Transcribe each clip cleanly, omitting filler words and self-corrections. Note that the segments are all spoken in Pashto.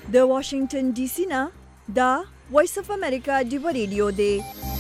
د واشنگټن ډي سي نه دا وایس اف امریکا دی ریډیو دی.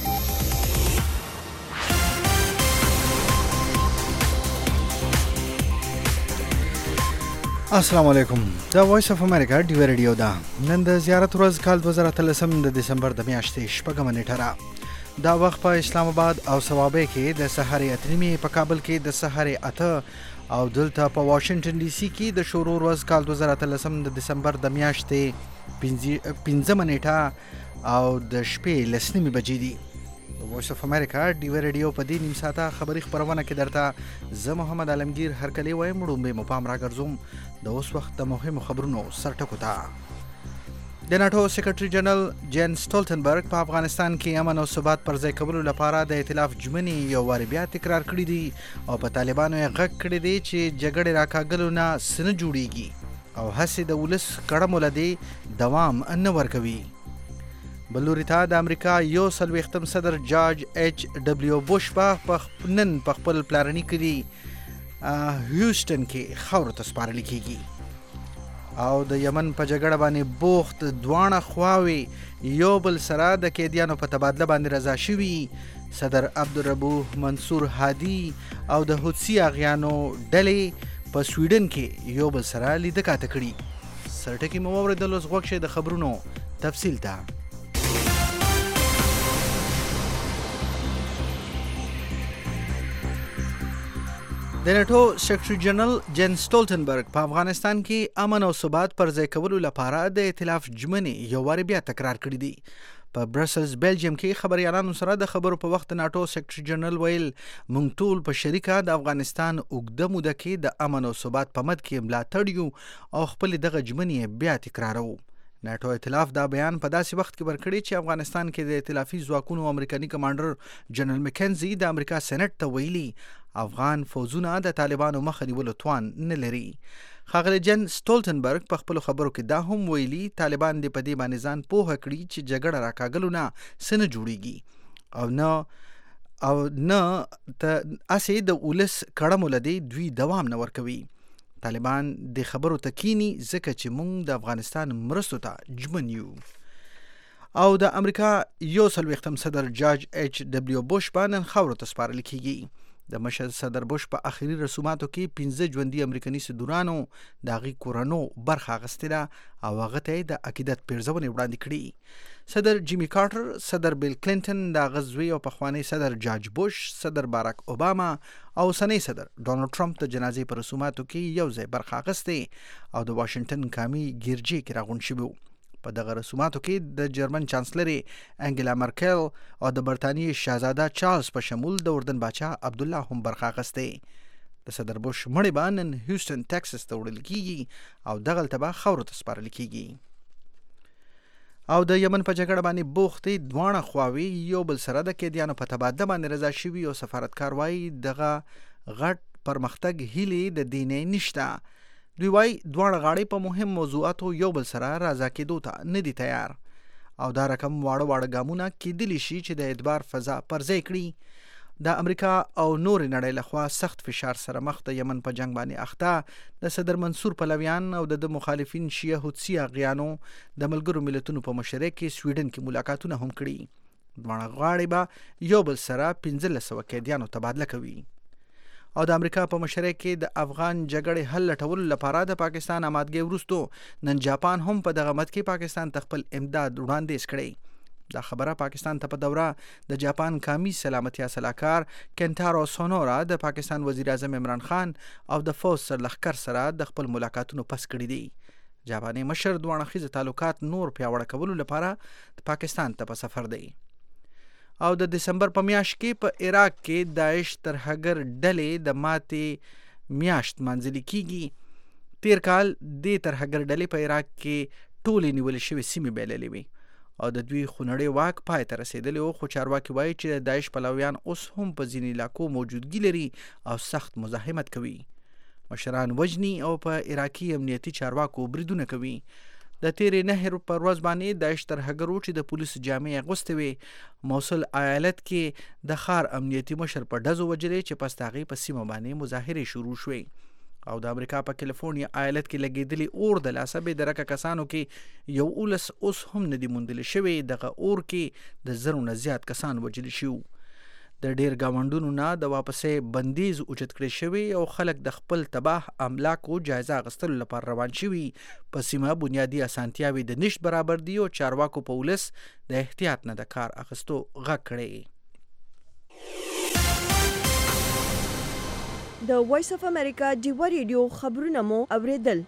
السلام علیکم. دا وایس اف امریکا دی ریډیو دا. نن د زیارت ورځ کال 2013 د دسمبر د میاشتې شپږمه نیټه را. دا وخت په اسلام آباد او صوابه کې د سحر 8 په کابل کې د سحر 8 او دلته په واشنگټن ډي سي کې د شروع ورځ کال 2013 د دسمبر د میاشتې 15 نیټه او د شپې لسنیمه بجې دي. وایس اف امریکا دی ریډیو په دې نیم ساعته خبری خبرونه کې درته زه محمد عالمگیر هرکلی وایم. وړومبه مو پام راګرځوم د اوس وخت د مهمو خبرونو سرټکو ته. د ناتو سیکریټري جنرال جین سټولټنبرګ په افغانستان کې امن او ثبات پر ځای کولو لپاره د ائتلاف ژمنې یو وار بیا تکرار کړې دي او په طالبانو یې غږ کړی دی چې جګړې راکاږلو نه څه نه جوړیږي او هسې د ولس کړه مولدې دوام نه ورکوي. بلوري ته د امریکا یو 40 صدر جارج ایچ ډبلیو بوش نن په خپل پلارني کلي هیوسټن کې خاورو ته سپارل کیږي او د یمن په جګړه باندې بوخت دوانه خواوي یو بل سره د قیدیانو په تبادله باندې رضا شوي. صدر عبدالربوح منصور هادي او د حوثي اغیانو ډلې په سویډن کې یو بل سره لیده کاته کړي. سرټکی مو واورېدل، اوس غوږ شئ د خبرونو تفصیل ته. د ناتو سیکریټري جنرال جین سټولټنبرګ په افغانستان کې امن او ثبات پر ځای کولو لپاره د ائتلاف ژمنې یو وار بیا تکرار کړې دي. په برسلز بیلجیم کې خبريالانو سره د خبرو په وخت ناتو سیکریټري جنرال ویل مونږ ټول په شریکه د افغانستان اوږده موده کې د امن او ثبات په مد کې ملاتړ یو او خپل دغه ژمنې بیا تکرارو. ناتو ائتلاف دا بیان په داسې وخت کې ورکړی چې افغانستان کې د ائتلافي ځواکونو امریکایي کمانډر جنرال مکنزي د امریکا سېنات ته ویلي افغان فوجونه د طالبانو مخه نیولو توان نه لري. ښاغلی جن سټولټنبرګ په خپلو خبرو کې دا هم ویلي طالبان دې په دې باندې ځان پوهه کړي چې جګړه راکاږلو نه څه نه جوړیږي او نه هسې د ولس کړه مولدې دوی دوام نه ورکوي. طالبان د خبرو ته کینی ځکه چې موږ د افغانستان مرستو ته ژمن یو. او د امریکا یو 40 صدر جارج ایچ ډبلیو بوش نن خاورو ته سپارل کیږي. د مشر صدر بوش په اخري رسوماتو کې 15 ژوندي امریکایي صدورانو د هغې کورنو برخه اخیستې ده او هغه ته د عقیدت پیرزونې وړاندې کړي. صدر جیمی کارټر، صدر بیل کلینټن، د هغه زوی او پخوانی صدر جارج بوش، صدر باراک اوباما او اوسنی صدر ډونالډ ټرمپ د جنازې په رسوماتو کې یو ځای برخه اخیستې او د واشنگټن کامي ګیرجې کې راغونډ شوي. په دغه رسوماتو کې د جرمن چانسلري انګلا مرکل او د برطانیې شاهزاده چارلز په شمول د اردن باچا عبدالله هم برخه اخیستې. د صدر بوش مړی به نن هیوسټن ټکساس ته وړل کیږي او دغلته به خاورو ته سپارل کیږي. او د یمن په جګړه باندې بوختې دواړه خواوې یو بل سره د قیدیانو په تبادله باندې رضا شوي او سفارتکار وایي دغه غټ پرمختګ هیلې د دینه نشته. دوی وایي دواړه غاړې په مهم موضوعاتو یو بل سره راضا کېدو ته نه دي تیار او دا رقم واړه ګامونه کېدلی شي چې د اعتبار فضا پر ځای کړي. د امریکا او نور نړۍ لخوا سخت فشار سره مخ د یمن په جنگ باندې اخته د صدر منصور پلویان او د مخالفین شیعه حوثي اغیانو د ملګرو ملتونو په مشرۍ کې سویډن کې ملاقاتونه هم کړي. دواړه غاړې به یو بل سره 1500 قیدیانو تبادله کوي. او د امریکا په مشرۍ کې د افغان جګړې حل لټولو لپاره د پاکستان امادګۍ وروستو نن جاپان هم په دغه مد کې پاکستان ته خپل امداد وړاندیز کړی. دا خبره پاکستان ته په دوره د جاپان کامی سلامتیا سلاکار کنټارو سونورا د پاکستان وزیر اعظم عمران خان او د فوج سرلښکر سره د خپل ملاقاتونو پس کړي دي. جاپاني مشر دوه اړخیز تعلقات نور پیاوړه کولو لپاره د پاکستان ته په سفر دی. او د دسمبر په میاشت کې په عراق کې داعش ترهګر ډلې د ماتې میاشت منځلي کیږي. تیر کال د ترهګر ډلې په عراق کې ټولې نیول شوې سیمې بایللې وي او د دوی خونړی واک پای ته رسېدلی و، خو چارواکي وایي چې د داعش پلویان اوس هم په ځینې علاقو موجودګي لري او سخت مزاحمت کوي. مشران وژني او په عراقي امنیتي چارواکو بریدونه کوي. د تیرې نهر پر ورځ باندې داعش ترهګرو چې د پولیسو جامې اغوستې وې موصل ایالت کې د ښار امنیتي مشر په ډزو وجلې چې پس د هغې په سیمه باندې مظاهرې شروع شوې او د امریکا په کیلیفورنیا ایالت کې لګېدلي اور د لاسه بې درکه کسانو کې یو 19 اوس هم نه دي موندل شوي. دغه اور کې د زرو نه زیات کسان وژل شوي. د ډیر گاونډونو نه د واپسې بندیز اوچت کړی شوی او خلک د خپل تباه املاکو جایزه اخیستلو لپاره روان شوي. په سیمه بنیادي اسانتیاوې د نشت برابر دي او چارواکو په ولس د احتیاط نه د کار اخیستو غږ کړی. د وایس اف امریکا ډیوا ریډیو خبرونه مو اوریدل.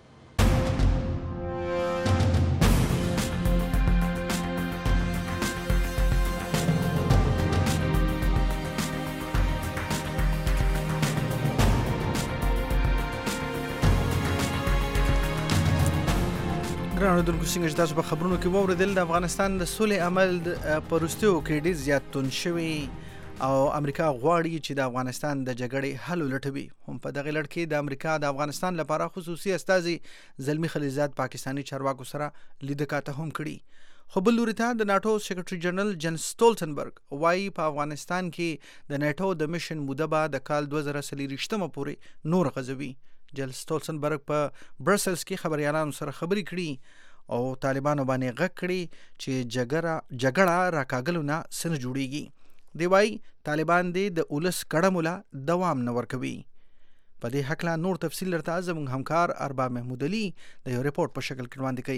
ګرانو دلکو څنګه چې تاسو په خبرونو کې واوریدل، د افغانستان د سولې عمل په وروستیو کې ډېر زیات توند شوی او امریکا غواړي چې د افغانستان د جګړې حل ولټوي. هم په دغه لړ کې د امریکا د افغانستان لپاره خصوصي استازي زلمی خلیلزاد پاکستانی چارواکو سره لیدکاته هم کړي. خو بل لوري ته د ناټو سیکرټري جنرال جن سټولټنبرګ وایي په افغانستان کې د ناټو د میشن موده به د کال 2023 پورې نور غځوي. جل سټولټنبرګ په برسلز کې خبريالانو سره خبرې کړي او طالبانو باندې غږ کړي چې جګړه راکاګلو نه سن جوړیږي. دی وايي طالبان دې د اولس کړمولا دوام نه ورکوي. په دې حق لا نور تفصیل لرته زموږ همکار ارباب محمود علي د یو ریپورت په شکل کې وړاندې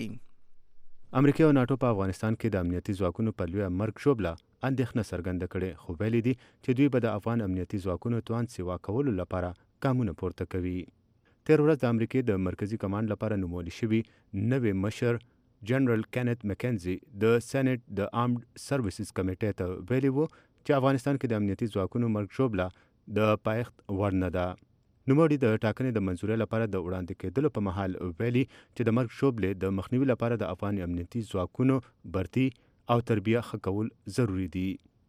کوي. امریکا او ناټو په افغانستان کې د امنیتي ځواکونو په لویه مرګ شوبله اندېښنه څرګنده کړې، خو ویلي دي چې دوی به د افغان امنیتي ځواکونو توان سیوا کولو لپاره ګامونه پورته کوي. تیر ورځ د امریکې د مرکزی کمانډ لپاره نومول شوي نوې مشر جنرال کینت مکنزي د سېنات د آرمډ سروسز کمیټې ته ویلي وو چې افغانستان کې د امنیتي ځواکونو مرګ شوبله د پایښت وړ نه ده. نوموړي د ټاکنې د منظورۍ لپاره د وړاندې کېدلو په مهال ویلي چې د مرګ شوبلې د مخنیوي لپاره د افغان امنیتي ځواکونو برتي او تربیه ښه کول ضروري دي.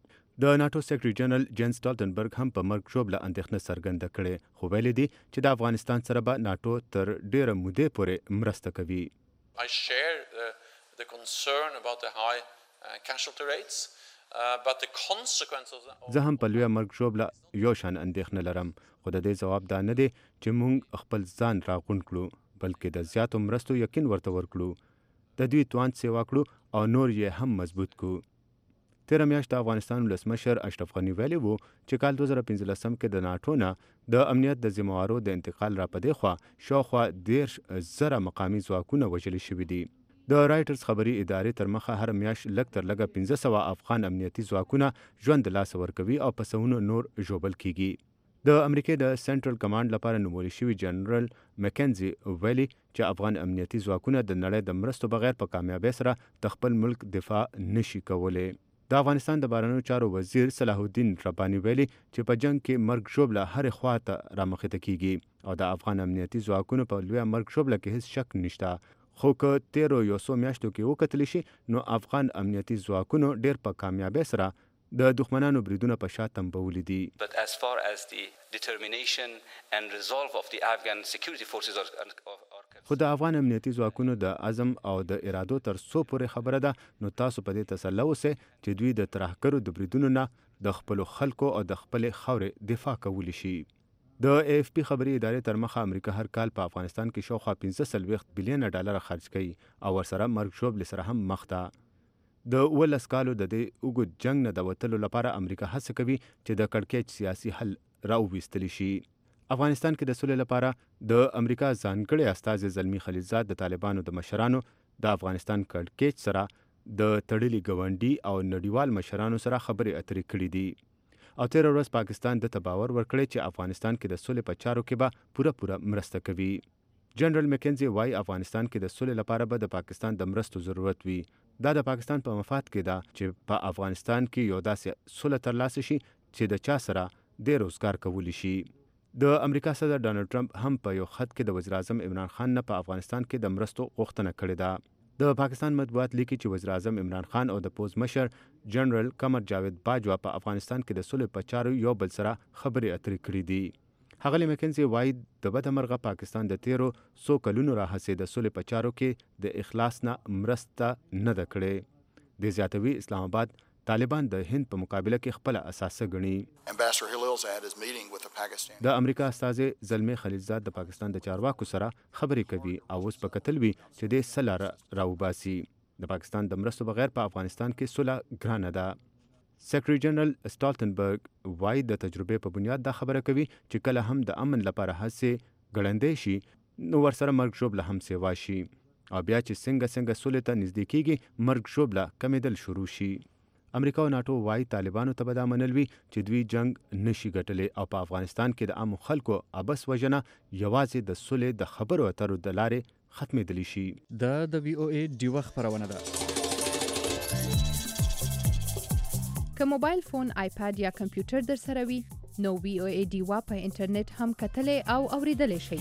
د ناټو سیکرټري جنرال جن سټولټنبرګ هم په مرګ شوبله اندېښنه څرګنده کړې، خو ویلي دي چې د افغانستان سره به ناټو تر ډیره مودې پورې مرسته کوي. I share the concern about the high casualty rates, but the consequences زه هم په لویه مرګ شوبله یو شان اندېښنه لرم، خو د دې ځواب دا نه دی چې موږ خپل ځان راغونډ کړو، بلکې د زیاتو مرستو یقین ورته ورکړو، د دوی توان سیوا کړو او نور یې هم مضبوط کړو. تیره میاشت د افغانستان ولسمشر اشرف غني ویلي وو چې کال 2015 کې د ناټو نه د امنیت د ذمہوارو د انتقال را پدې خوا شاوخوا 10,000 مقامي ځواکونه وژل شوي دي. د رایټرز خبري ادارې تر مخه هر میاشت لږ تر لږه 1500 افغان امنیتي ځواکونه ژوند د لاسه ورکوي او په سونو نور ژوبل کیږي. د امریکې د سنټرل کمانډ لپاره نومول شوي جنرال مکنزي ویلي چې افغان امنیتي ځواکونه د نړۍ د مرستو بغیر په کامیابۍ سره د خپل ملک دفاع نشي کولی. د افغانستان د بهرنیو چارو وزیر صلاح الدین رباني ویلي چې په جنگ کې مرګ شوبله هرې خوا ته رامخته کیږي او د افغان امنیتي ځواکونو په لویه مرګ شوبله کې هیڅ شک نشته، خو که تیرو یو څو میاشتو کې وکتلی شي نو افغان امنیتي ځواکونو ډیر په کامیابۍ سره د دښمنانو بریدونه په شا تنبولي دي. But as far as the determination and resolve of the Afghan security forces are خو د افغان امنیتي ځواکونو د عزم او د ارادو تر څو پورې خبره ده نو تاسو په دې تسلی اوسئ چې دوی د ترهګرو د بریدونو نه د خپلو خلکو او د خپلې خاورې دفاع کولی شي. د AFP خبري ادارې تر مخه امریکا هر کال په افغانستان کې شاوخوا 15 بلین ډالر خرج کوي او ورسره مرګ شوبلې سره هم مخ ده. د 19 کالو د دې اوږد جنگ نه د وتلو لپاره امریکا هڅه کوي چې د کړکېچ سیاسي حل راوویستلی شي. افغانستان کې د سولې لپاره د امریکا ځانګړي استازي زلمی خلیلزاد د طالبانو د مشرانو د افغانستان کړکېچ سره د تړلي ګاونډي او نړیوال مشرانو سره خبرې اترې کړې دي او تیر ورځ پاکستان د باور ورکړی چې افغانستان کې د سولې په چارو کې به پوره مرسته کوي. جنرال مکنزي وايي افغانستان کې د سولې لپاره به د پاکستان د مرستو ضرورت وي. دا د پاکستان په مفاد کې ده چې په افغانستان کې یو داسې سوله ترلاسه شي چې د چا سره د روزګار کولی شي. د امریکا صدر ډانلډ ټرمپ هم په یو خط کې د وزیر اعظم عمران خان نه په افغانستان کې د مرستو غوښتنه کړې ده. د پاکستان مطبوعات لیکي چې وزیر اعظم عمران خان او د پوز مشر جنرال قمر جاوید باجوا په افغانستان کې د سولې په چارو یو بل سره خبرې اترې کړې دي. ښاغلي مکنزي وایي د بده مرغه پاکستان د تیرو څو کلونو راهیسې د سولې په چارو کې د اخلاص نه مرسته نه ده کړې. د زیاتوي اسلام آباد طالبان د هند په مقابله کې خپل اساسه ګڼي. Ambassador Khalilzad is meeting with the Pakistan. د امریکا استازي زلمي خلیلزاد د پاکستان د چارواکو سره خبرې کوي او اوس په کتل وی چې د سلار راوباسي. د پاکستان د مرستو بغیر په افغانستان کې صلح ګرانه ده. سیکرټری جنرال سټالټنبرګ وايي د تجربې په بنیاد دا خبره کوي چې کله هم د امن لپاره هڅې ګړندې شي نو ورسره مرګ ژوبله هم سیوا شي او بیا چې څنګه سولې ته نږدې کیږي مرګ ژوبله کمیدل شروع شي. امریکا او ناټو وايي طالبانو ته به دا منل وي چې دوی جنگ نشي ګټلی او په افغانستان کې د عامو خلکو ابس وژنه یوازې د سولې د خبرو اترو د لارې ختمېدلی شي. د VOA ډیوه خبرونه ده. که موبایل فون، آیپاد یا کمپیوټر در سره وي نو VOA ډیوه په انټرنیټ هم کتلی او اوریدلی شئ.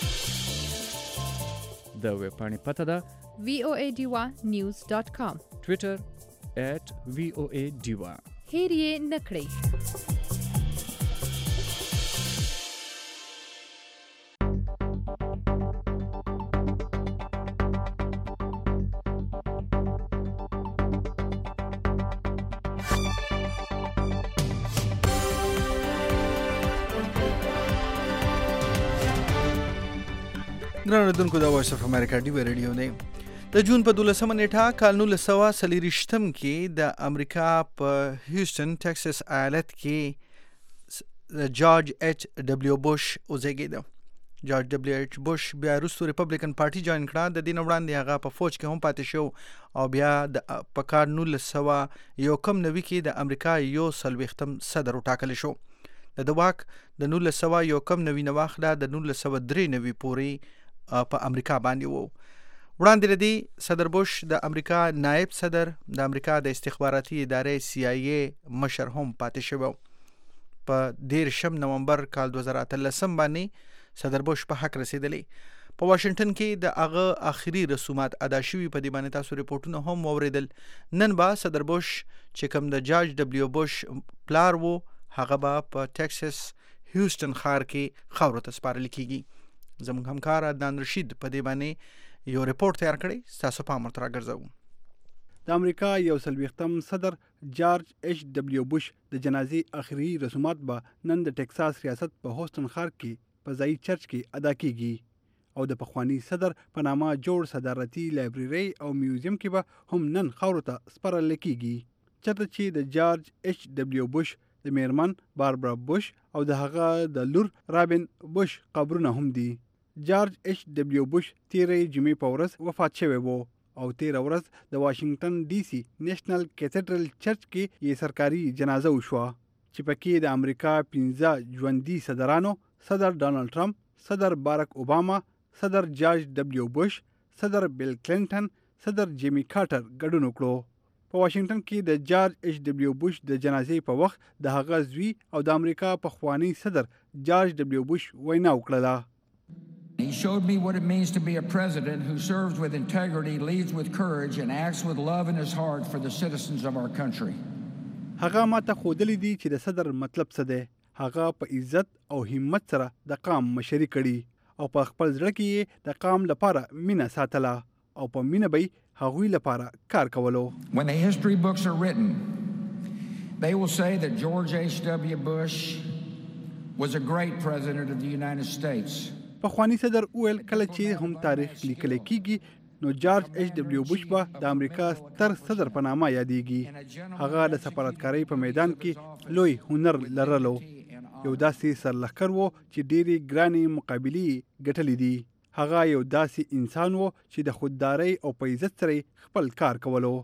د ویبپاڼې پته ده voadiwa.news.com. ټویټر @VOA ډیوه. هیر یې نه کړئ. ګران اردوونکو د وایس اف امریکا ډیوه ریډیو دی. د جون په 12مه نیټه کال 1940 کې د امریکا په هیوستن ټکساس ایالت کې جارج ایچ ډبلیو بوش اوسېږي. جارج ډبلیو ایچ بوش بیا وروسته ریپبلیکن پارټي جوین کړه. د دې نه وړاندې هغه په فوج کې هم پاتې شو او بیا په کال 1991 کې د امریکا 40 صدر وټاکل شو. د واک د 1991 نه واخله د 1993 پورې په امریکا باندې وو. وړاندې لدی صدر بوش د امریکا نائب صدر د امریکا د استخباراتي ادارې CIA مشر هم پاتې شو. په 13 نومبر کال 2013 باندې صدر بوش په حق رسیدلی. په واشنگټن کې د هغه آخري رسومات ادا شوي په دې باندې تاسو ریپورتونه هم واوریدل. نن با صدر بوش چې کوم د جارج ډبلیو بوش پلار وو هغه به په ټکساس هیوستن ښار کې خاورو ته سپارل کیږي. زموږ همکار عدنان رشید په دې باندې یو ریپورت تیار کړی. تاسو پام ورته راګرځوو. د امریکا 41م صدر جارج ایچ ډبلیو بوش د جنازې اخري رسومات به نن د ټکساس ریاست په هوستن ښار کې په ځایي چرچ کې ادا کیږي او د پخوانی صدر په نامه جوړ صدارتي لایبرری او میوزیم کې به هم نن خاورو ته سپارل کیږي. چرته چې د جارج ایچ ډبلیو بوش د میرمن باربرا بوش او د هغه د لور رابن بوش قبرونه هم دي. جارج ایچ ډبلیو بوش تیرې جمعې په ورځ وفات شوی وو او تیر ورځ د واشنگټن DC نیشنل کیتھیډرل چرچ کې یې سرکاري جنازه وشوه چې پکې د امریکا 15 ژوندي صدرانو صدر ډانلډ ټرمپ، صدر باراک اوباما، صدر جارج ډبلیو بوش، صدر بیل کلینټن، صدر جیمی کارټر ګډون وکړو. په واشنگټن کې د جارج ایچ ډبلیو بوش د جنازې په وخت د هغه زوی او د امریکا پخوانی صدر جارج ډبلیو بوش وینا وکړه. He showed me what it means to be a president who serves with integrity, leads with courage, and acts with love in his heart for the citizens of our country. هغه ماته ښودلی دي چې د صدر مطلب څه دی. هغه په عزت او همت سره د قام مشري کړي او په خپل زړه کې د قام لپاره مینه ساتله او په مینه به هغوی لپاره کار کولو. When the history books are written, they will say that George H.W. Bush was a great president of the United States. پخوانی صدر اویل کله چې هم تاریخ لیکل کیږي نو جارج ایچ ډبلیو بوش به د امریکا ستر صدر په نامه یادېږي. هغه د سفارتکارۍ په میدان کې لوی هنر لرلو. یو داسې سرلښکر و چې ډېرې ګرانې مقابلې ګټلې دي. هغه یو داسې انسان و چې د خوددارۍ او په عزت سره خپل کار کولو.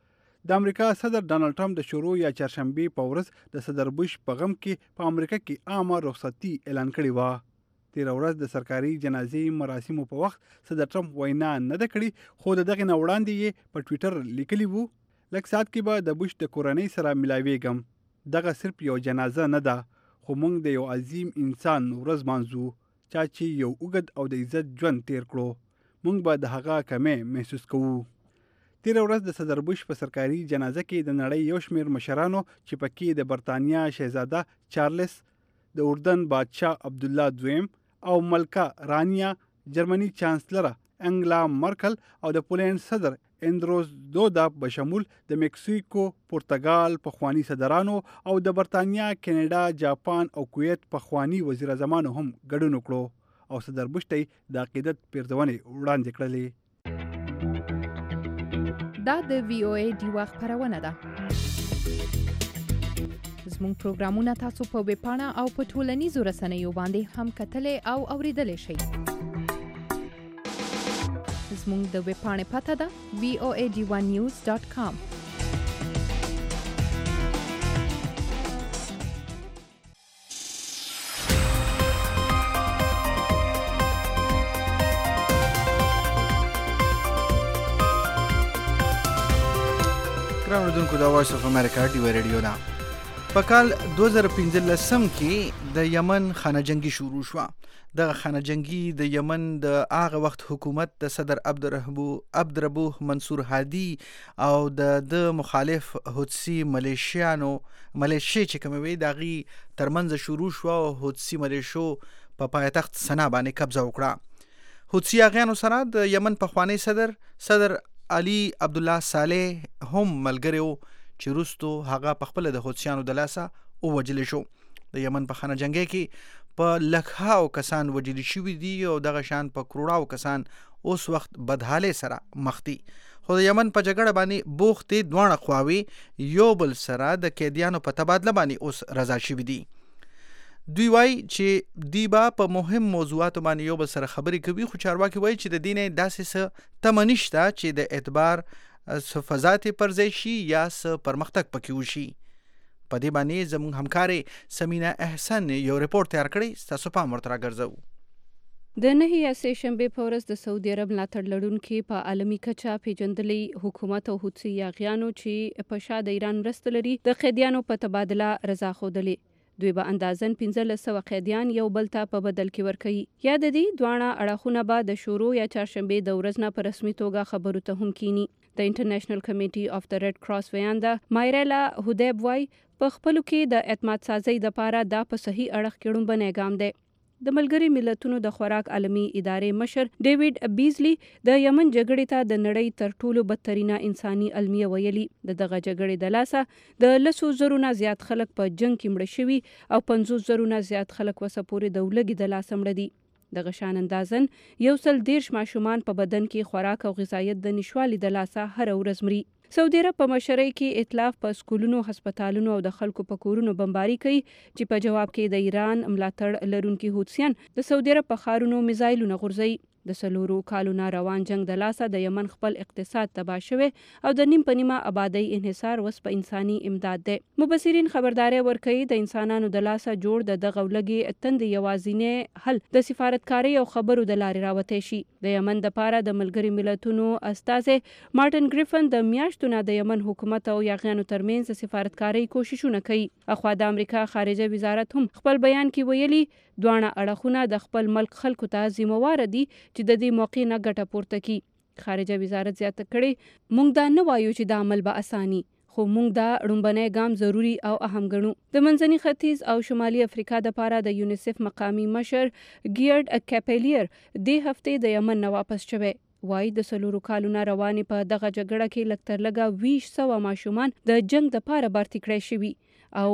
د امریکا صدر ډانلډ ټرمپ د شروع یا چهارشنبې په ورځ د صدر بوش په غم کې په امریکا کې عامه رخصتي اعلان کړې وه. تیر ورځ د سرکاري جنازې مراسمو په وخت صدر ټرمپ وینا نه ده کړې، خو د دغې نه وړاندې یې په ټویټر لیکلي وو لږ ساعت کې به د بوش د کورنۍ سره ملاویږم. دغه صرف یو جنازه نه ده، خو موږ د یو عظیم انسان ورځ مانځو چا چې یو اوږد او د عزت ژوند تیر کړو. موږ به د هغه کمی محسوس کوو. تیر ورځ د صدر بوش په سرکاري جنازه کې د نړۍ یو شمېر مشرانو چې پکې د برطانیا شهزاده چارلس، د اردن بادشاه عبدالله دویم او ملکه رانیا، جرمني چانسلره انګلا مرکل او د پولینډ صدر اندروس دودا بشمول د مکسیکو، پرتګال پخوانی صدرانو او د برتانیا، کینیډا، جاپان او کویت پخوانی وزیر اعظمانو هم ګډون وکړو او صدر بوش ته د عقیدت پیرزونې وړاندې کړلې. دا د VOA ډیوا خبرونه ده. زموږ پروګرامونه تاسو په ویب پاڼه او په ټولنیزو رسنیو باندې هم کتلې او اوریدلې شئ. زموږ د ویب پاڼې پته ده voadivanews.com. ګران اوریدونکو د وایس اف امریکا ډیوا ریډیو ده. په کال 2015 کې د یمن خانه جنگي شروع شوه. دغه خانه جنگي د یمن د هغه وخت حکومت د صدر عبدالربوح منصور هادي او د مخالف حوثي ملیشې چې کومې وي د هغې ترمنځ شروع شوه او حوثي ملیشو په پایتخت سنا باندې قبضه وکړه. حوثي اغیانو سره د یمن پخوانی صدر علي عبدالله صالح هم ملګری و چې وروستو هغه په خپله د حوثیانو د لاسه ووژلی شو. د یمن په خانه جنګۍ کې په لکهاو کسان وژلي شوي دي او دغه شان په کروڑاو کسان اوس وخت بدحالۍ سره مخ دي. خو د یمن په جګړه باندې بوختې دواړه خواوې یو بل سره د قیدیانو په تبادله باندې اوس رضا شوي دي. دوی وایي چې دوی به په مهم موضوعاتو باندې یو بل سره خبرې کوي، خو چارواکي وایي چې د دې نه داسې څه تمه نشته چې د اعتبار فضات پر ځای شي یا څه پرمختګ پکې وشي. په دې باندې زموږ همکارې سمینا احسن یو رپورټ تیار کړی، ستاسو پام ورته راګرځو. د 9 سه شنبې په ورځ د سعودي عرب ملاتړ لرونکي په عالمي کچه پیژندلي حکومت او حوثي یاغیانو چې په شا د ایران مرسته لري د قیدیانو په تبادله رضا ښودلې. دوی به اندازن 1500 قیدیان یو بل ته په بدل کې ورکوي. یا د دې دواړه اړخونه به د شروع یا چهارشنبې د ورځ نه په رسمي توګه خبرو ته هم کینی. د انټرنیشنل کمیټي اف د ریډ کراس ویانده مایریلا هودیب وای په خپلو کې د اعتماد سازۍ لپاره دا په صحیح اړخ کې لومړنی ګام دی. د ملګري ملتونو د خوراک عالمي ادارې مشر ډیوډ بیزلی د یمن جګړې ته د نړۍ تر ټولو بدترینه انساني المیه ویلي. دغه جګړې د لاسه د 100,000 نه زیات خلک په جنگ کې مړه شوي او 50,000 نه زیات خلک وسه پورې د ولګي د لاسه مړه دي. دغه شان اندازن 130 ماشومان په بدن کې خوراک او غذایت د نشوالي د لاسه هر ورځ مري. سعودي عرب په مشرۍ کې ائتلاف په سکولونو، هسپتالونو او د خلکو په کورونو بمباري کوي چې په جواب کې د ایران ملاتړ لرونکي حوثیان د سعودي عرب په ښارونو میزایلونه غورځوي. د 4 کالونو روان جنگ د لاسه د یمن خپل اقتصاد تباه شوی او د نیم په نیمه آبادی انحصار وس په انساني امداد دی. مبصرین خبرداري ورکوي د انسانانو د لاسه جوړ د دغه ولګي تند یوازینی حل د سفارتکاري او خبرو د لارې راوتی شي. د یمن د پاره د ملګري ملتونو استازي مارټن ګریفن د میاشتونو د یمن حکومت او یاغیانو ترمنځ سفارتکاري کوششونه کوي. اخوا د امریکا خارجه وزارت هم خپل بیان کې ویلي دواړه اړخونه د خپل ملک خلکو ته ذمہوار دي چې د دې موقع نه ګټه پورته کړي. خارجه وزارت زیاته کړي موږ دا نه وایو چې د عمل به اساني، خو موږ دا لومړنی ګام ضروری او اهم ګڼو. د منځني ختیځ او شمالي افریقا د پاره د یونیسف مقامی مشر ګیرډ کیپلیر د هفته د یمن نه واپس شوی. وای د 4 کالونو رواني په دغه جګړه کې لکتر لګا 200 ماشومان د جنگ د پاره بارتي کړی شوی او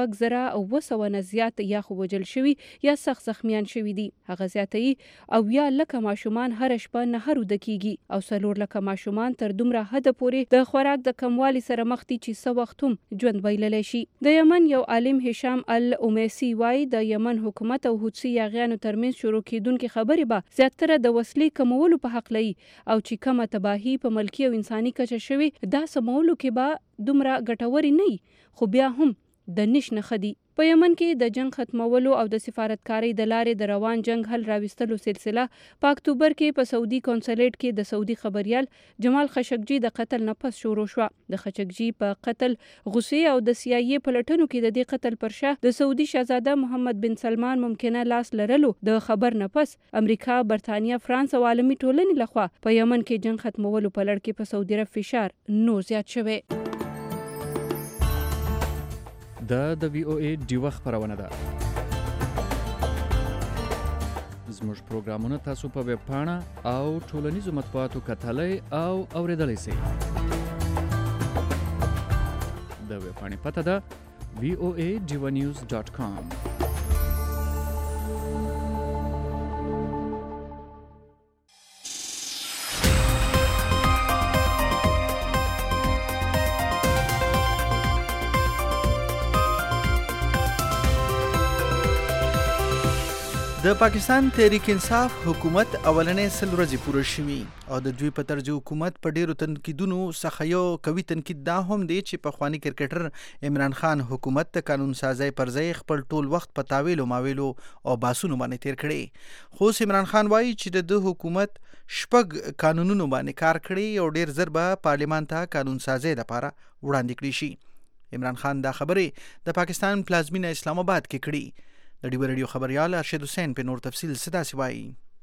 6,200 نه زیات یا خو وجل شوی یا سخت زخمیان شوی دي. هغه زیاتې او یا لکه ماشومان هر شپه نه هرو دکیږي او 4 لکه ماشومان تر دومره حد پورې د خوراک د کموالي سره مخ دي چې څو وخت هم ژوند ویللی شي. د یمن یو عالم هشام الامیسی وای د یمن حکومت او حوثي یاغیانو ترمنځ شروع کیدونکې خبرې به زیاتره د وسلې کمولو په حق لري او چې کومه تباہي په ملکی او انساني کچه شوی دا سمولو کې به دومره ګټوري نه خو بیا هم د نش نه خدي. په یمن کې د جنگ ختمولو او د سفارتکاري د لارې د روان جنگ حل راوستلو سلسله په اکتوبر کې په سعودي کونسلیټ کې د سعودي خبريال جمال خشقجي د قتل نه پس شروع شو. د خشقجي په قتل غصې او د CIA په لټنو کې د دې قتل پر شا د سعودي شاهزاده محمد بن سلمان ممکنه لاس لرلو د خبر نه پس امریکا، برتانیا، فرانس او عالمي ټولنې لخوا په یمن کې جنگ ختمولو په لړ کې په سعودي عرب فشار نور زیات شوی. د VOA ډیوا خبرونه ده. زموږ پروګرامونه تاسو په ویب پاڼه او ټولنیزو مطبوعاتو کتلای او اوریدلای شئ. د ویب پاڼې پته ده voadivanews.com. د پاکستان تحریک انصاف حکومت اولنې 100 ورځې پوره شوي او د دوی په طرز حکومت په ډیرو تنقیدونو څخه یو قوي تنقید دا هم دی چې پخوانی کرکټر عمران خان حکومت د قانون سازۍ پر ځای خپل ټول وخت په تاویلو ماویلو او باسونو باندې تیر کړي. خو عمران خان وایي چې د حکومت شپږ قانونونو باندې کار کړي او ډیر زر به پارلیمان ته قانون سازۍ لپاره وړاندې کړي شي. عمران خان دا خبرې د پاکستان پلازمینه اسلام آباد کې کړي. د ډیو ریډیو خبريال ارشد حسین په نور تفصیل سدا سوای.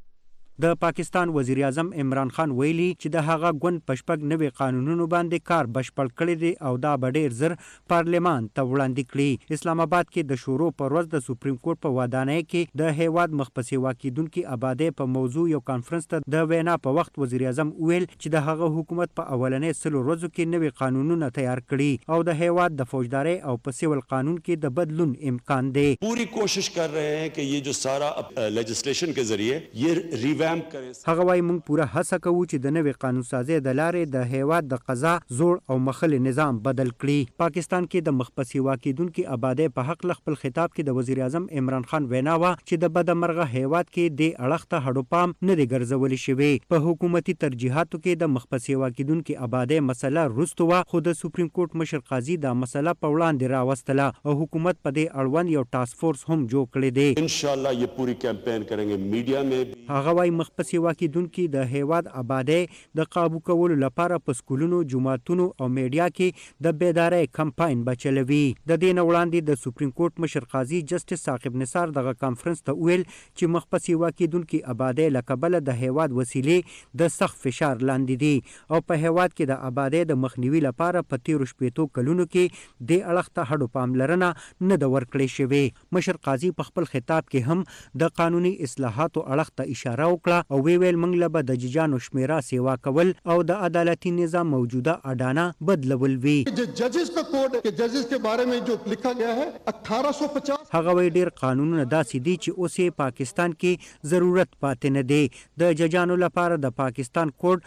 د پاکستان وزیر اعظم عمران خان ویلي چې د هغه ګوند پشپګ نوي قانونونو باندې کار بشپړ کړی دی او دا به ډیر زر پارلیمان ته وړاندې کړي. اسلام آباد کې د شورو پر ورځ د سپریم کورټ په ودانۍ کې د هیواد مخپسې واکیدونکو آبادی په موضوع یو کانفرنس ته د وینا په وخت وزیر اعظم ویل چې د هغه حکومت په اولنې 100 ورځو کې نوي قانونونه تیار کړي او د هیواد د فوجداري او په سیول قانون کې د بدلون امکان دی. پوری کوشش کر رہے ہیں کہ یہ جو سارا لیجسلیشن کے ذریعے یہ هغه وايي موږ پوره هڅه کوو چې د نوې قانون سازۍ د لارې د هیواد د قضا زوړ او مخلي نظام بدل کړي. پاکستان کې د مخپسې واکیدونکو آبادی په حق خپل خطاب کې د وزیر اعظم عمران خان وینا وا چې د بدمرغه هیواد کې د اړخ ته هډو پام نه دی ګرځولې شوی. په حکومتي ترجیحاتو کې د مخپسې واکیدونکو آبادی مسله رستو وا خو د سپریم کورټ مشر قاضي دا مسله په وړاندې راوستله او حکومت په دې اړوند یو ټاسک فورس هم جوړ کړی دی. ان شاء الله یہ پوری کیمپین کریں گے میډیا میں. هغه وايي مخپسې واکیدونکو د هیواد آبادی د قابو کولو لپاره په سکولونو، جماعتونو او میډیا کې د بیدارۍ کمپاین بچلوي. د دې نه وړاندې د سپریم کورټ مشر قاضي جسټس ثاقب نثار دغه کانفرنس ته ویل چې مخپسې واکیدونکو آبادی له کبله د هیواد وسیلې د سخت فشار لاندې دي او په هیواد کې د آبادی د مخنیوي لپاره په 13 کلونو کې د اړخ ته هډو پاملرنه نه د ورکړې شوی. مشر قاضي په خپل خطاب کې هم د قانوني اصلاحاتو اړخ ته اشاره وکړه او ویل موږ له به د ججانو شمیره سیوا کول او د عدالتي نظام موجوده اډانه بدلول وی. ججز کا کوڈ کہ ججز کے بارے میں جو لکھا گیا ہے 1850 هغه وی ډیر قانونونه داسې دي چې اوسې پاکستان کې ضرورت پاتې نه دی. د ججانو لپاره د پاکستان کوډ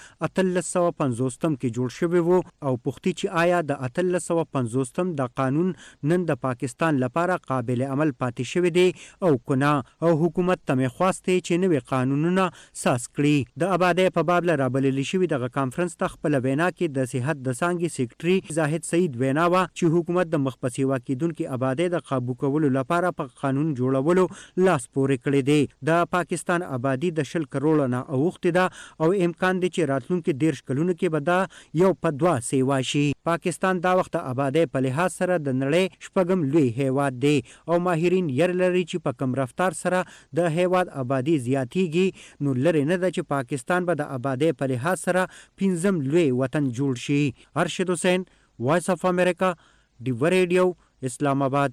1350 کې جوړ شوی وو او پوښتنه چې آیا د 1350 د قانون نن د پاکستان لپاره قابل عمل پاتې شوی دی او کنه او حکومت ته خواسته چې نوې قانونونه ساس کړي. د آبادی په باب له رابلل شوی دغه کانفرنس ته خپل وینا کې د صحت د څانګې سیکریټري زاهد سعید وینا وا چې حکومت د مخپسې واکیدونکو آبادی د قابو کولو لپاره په قانون جوړولو لاس پورې کړی دی. د پاکستان آبادی د 10 کروڑ نه اوښتې ده او امکان دی چې راتلونکي 10 کلونو کې به دا یو په دوا سیوا شي. پاکستان دا وخت آبادی په لحاظ سره د نړۍ شپږم لوی هیواد دی او ماهرین ير لري چې په کم رفتار سره د هیواد آبادی زیاتیږي نو لري نه ده چې پاکستان به د آبادی په لحاظ سره 5م لوی وطن جوړ شي. ارشد حسین، وایس اف امریکا، ډیو ریډیو، اسلام آباد.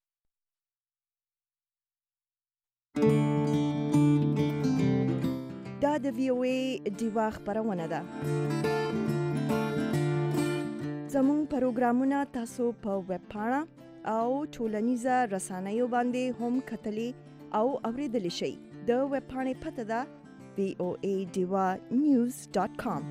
دا د VOA ډیوا خبرونه ده. زموږ پروګرامونه تاسو په ویب پاڼه او ټولنیزه رسنیو باندې هم کتلی او اوریدلی شئ. د ویب پاڼې پته ده voadivanews.com.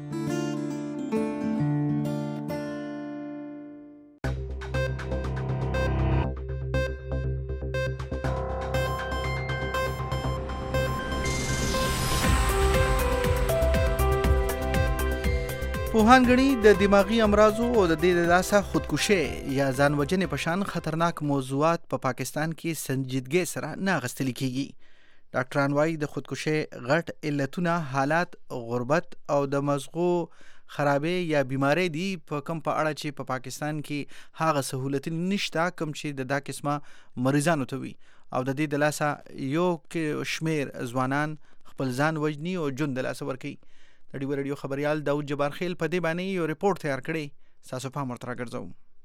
پوهان غړي د دماغي امراضو او د دې لاسه خودکشي یا ځان وژنې په شان خطرناک موضوعات په پاکستان کې سنجیدګۍ سره نه اخیستل کیږي. ډاکټران وايي د خودکشي غټ علتونه حالات غربت او د مزغو خرابې یا بیماری دي په کم په اړه چې په پاکستان کې هغه سہولت نشته کم چې د دا قسمه مریضانو ته وي او د دې د لاسه یو شمیر ځوانان خپل ځان وژني او ژوند د لاسه ورکوي. د ډیو ریډیو خبريال داود جبار خیل په دې باندې یو ریپورت تیار کړی. تاسو په مرترا ګرځو.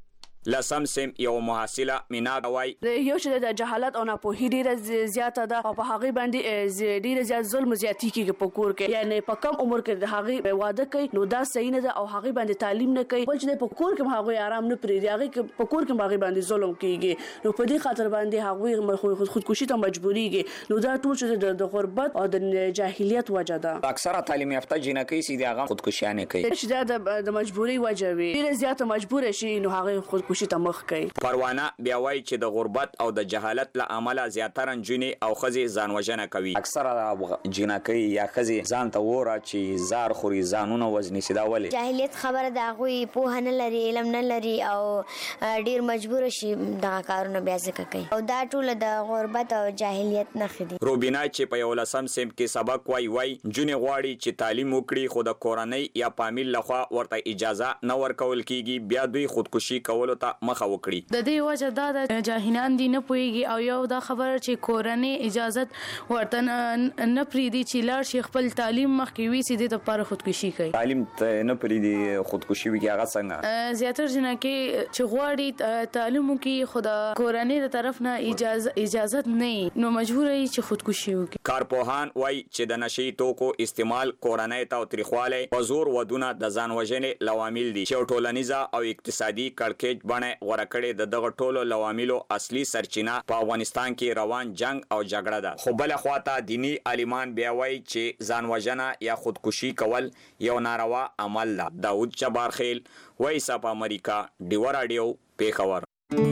لسم سیم یو محصله مینا وای یو چې د جهالت او ناپوهي ډیره زیاته ده او په هغه باندې ډیره زیات ظلم زیاتی کیږي په کور کې یعنی په کم عمر کې د هغه واده کوي نو دا صحیح نه ده او هغه باندې تعلیم نه کوي بل چې په کور کې هغه آرام نه پریږدي هغه په کور کې هغه باندې ظلم کیږي نو په دې خاطر باندې هغه خودکشي ته مجبوریږي نو دا ټول چې د غربت او د جاهلیت وجه ده اکثره تعلیم یافته جنکې سي هغه خودکشیانه کوي چې د مجبوری وجه وي ډیره زیاته مجبور شي نو هغه خودکشي ته مخ کوي پروانه بیا وایي چې د غربت او د جهالت له امله زیاتره نجونې او ښځې ځانوژنه کوي اکثره جنکۍ یا ښځې ځان ته وره چې زار خوري ځانونه وزنیسي دا ولې جاهلیت خبره د هغوی پوهه نه لري علم نه لري او ډیر مجبور شي دغه کارونه بیا ځکه کوي او دا ټول د غربت او جاهلیت نښې دي روبینا چې په 11 سیم کې سبق وای نجونې غواړي چې تعلیم وکړي خو د کورنۍ یا فامیل لخوا ورته اجازه نه ورکول کیږي بیا دوی خودکشي کولو ته مخه وکړي د دې وجه دا د جاهلان دي نه پويږي او یو دا خبره چې کورنۍ اجازه ورته نه پریدي چې لاړ شي خپل تعلیم مخکې وي سي د لپاره خودکشي کوي تعلیم نه پریدي خودکشي وکړي هغه څنګه زیاتره جنکې چې غواړي تعلیم وکړي خو د کورنۍ د طرف نه اجازه نه نو مجبور وي چې خودکشي وکړي کارپوهان وایي چې د نشي توکو استعمال کورنۍ ته تاریخواله په زور ودونه د ځان وژنې لوامل دي چې ټولنیزه او اقتصادي کړکېچ باندې غوړه کړي د دغه ټولو لواملو اصلي سرچینه په افغانستان کې روان جنگ او جګړه ده خو بل خواته دینی عالمان بیا وایي چې ځان وژنه یا خودکشي کول یو ناروا عمل ده داود جبارخیل وایس اپ امریکا ډیو رادیو پیښور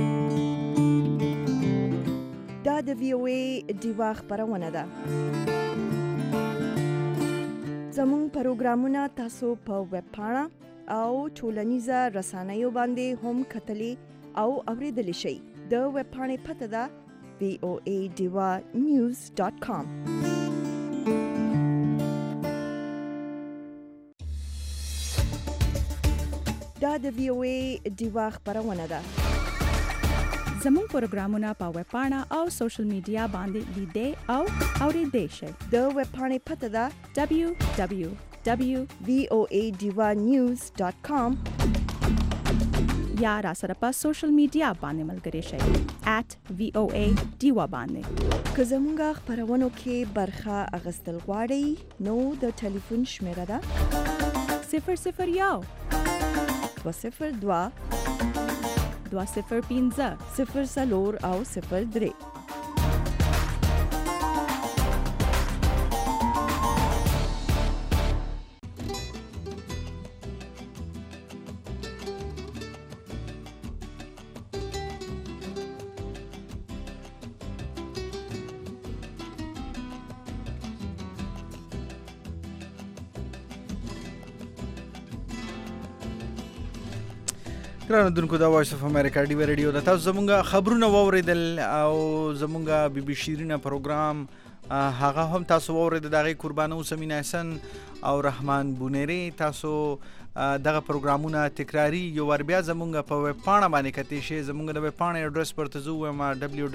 دا د وی او ای ډیوا خبرونه ده زموږ پروګرامونه تاسو په ویب پاڼه او ټولنیزه رسنیو باندې هم کتلی او اوریدلی شئ د ویب پاڼې پته ده voadivanews.com دا د وی او ای ډیوا خبرونه ده زموږ پروګرامونه په ویب پاڼه او سوشل میډیا باندې لیدئ او اوریدئ شئ د ویب پاڼې پته ده www.voadivanews.com یا را سره په سوشل میډیا باندې ملګري شئ @voadiva باندې که زموږ خبرونو کې برخه اخیستل غواړئ نو د ټلیفون شمیره ده 001 202 205 04 او 03 ګرانو دونکو دا وایس اف امریکا ډیو ریډیو د تاسو زمونږ خبرونه واوریدل او زمونږ بي بي شیرینه پروګرام هغه هم تاسو واوریدل دغه قربانو سمینا حسن او رحمان بونری تاسو دغه پروګرامونه تکراری یو ور بیا زمونږ په ویب پاڼه باندې کتئ شئ زمونږ د ویب پاڼې اډرس پرته زو ما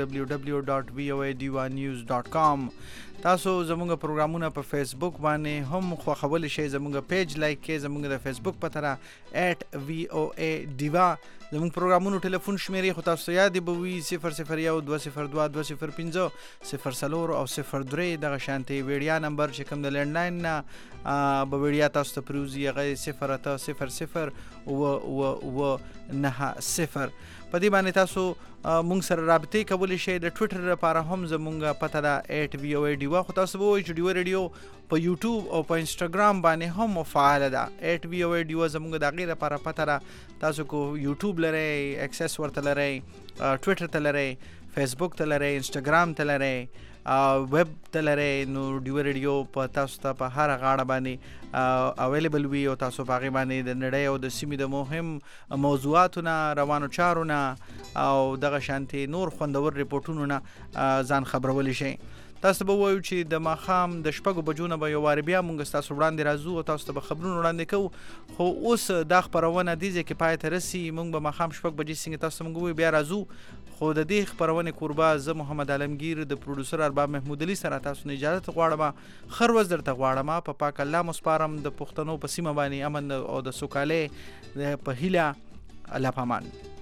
www.voadivanews.com تاسو زمونږ پروګرامونه په فیسبوک باندې هم خوښول شئ زمونږ پیج لایک کړئ زمونږ د فیسبوک پته را @voadiva زمونږ پروګرامونو ټلیفون شمیرې خو تاسو یاد به وي 001 202 205 04 او 03 دغه شانتي ویډیا نمبر چې کوم د لینډلاین نه به ویډیا تاسو ته پروزي هغه 080 و 90 په دې باندې تاسو مونږ سره رابطه کولی شئ د ټوئیټر لپاره هم زمونږ پته ده @voadiva خو تاسو به وایئ چې ډیو ریډیو په یوټیوب او په انسټاګرام باندې هم فعال ده @voadiva زمونږ د غیر لپاره پته ده تاسو کو یوټیوب لرئ اکسس ورته لرئ ټوئیټر ته لرئ فیسبوک ته لرئ انسټاګرام ته لرئ ویب ته لرئ نو ډیو ریډیو په تاسو ته په هر غاړه باندې اویلیبل وي او تاسو په هغې باندې د نړۍ او د سیمې د مهم موضوعاتونه روانو چارونه او دغه شانتي نور خوندور ریپورټونو نه ځان خبرولی شئ تاسو به وایو چې د ماښام د شپږو بجو نه به یو وار بیا مونږ ستاسو وړاندې راځو او تاسو ته به خبرونه وړاندې کوو خو اوس دا خپرونه دې ځای کې پای ته رسي مونږ به ماښام شپږ بجې څنګه تاسو ته مونږ ووایو بیا راځو خو د دې خپرونې کوربه زه محمد عالمگیر د پروډوسر ارباب محمود علي سره تاسو نه اجازه غواړم خر ورځ درته غواړم په پاک الله مسپارم د پښتنو په سیمه باندې امن او د سوکالۍ په هیله الله پامان